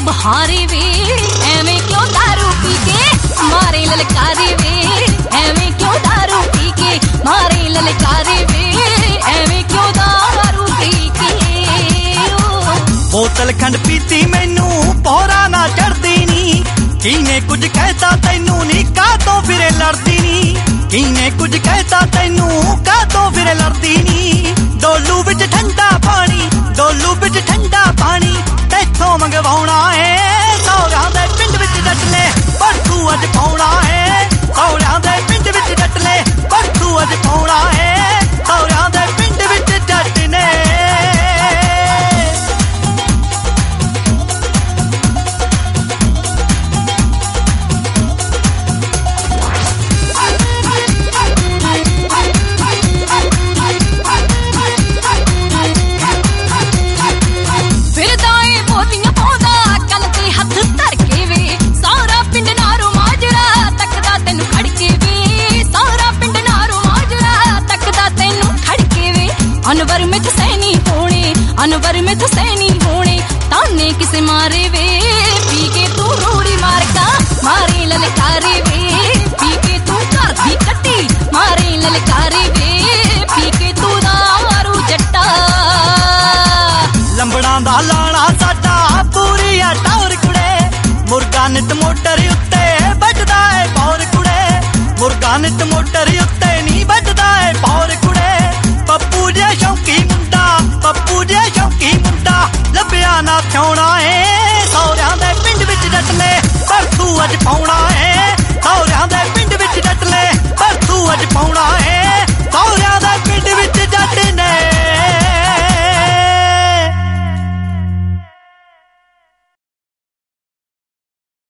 सब हारे वे, एवें क्यों दारू पी के मारे ललकारे वे, एवें क्यों दारू पी के मारे ललकारे वे, एवें क्यों दारू पी के। बोतल खंड पीती मैनू पौरा ना चढ़दी नी, किने कुछ कहता तैनू नी कातों फिरे लड़दी नी, किने कुछ कहता तैनू कातों फिरे लड़दी नी। डोलू विच ठंडा पानी, डोलू विच ठंडा पानी तैथों मंगवाउणा है, सौरां दे पिंड विच डटले पर तू अज पाउणा है, सौरां दे पिंड विच डटले पर तू अज पाउणा है, सौरां दे पिंड विच डटने। अनवर में सैनी होने, अनवर में सैनी होने, ताने किसे मारे वे, पी के तू रोड़ी मार का मारे ललकारे वे, पी के तू घर दी कट्टी मारे ललकारे वे, पी के तू दारू जट्टा। लंबड़ा दा लाना साडा पूरी आ टौर कुड़े, मुर्गा नित मोटर उत्ते बजदा है पौर कुड़े, मुर्गा नित मोटर उत्ते नी बजदा है पौर कुड़े। पप्पू जे शौकी मुंडा, पप्पू जे शौकी मुंडा लभ्या ना थ्योणा है,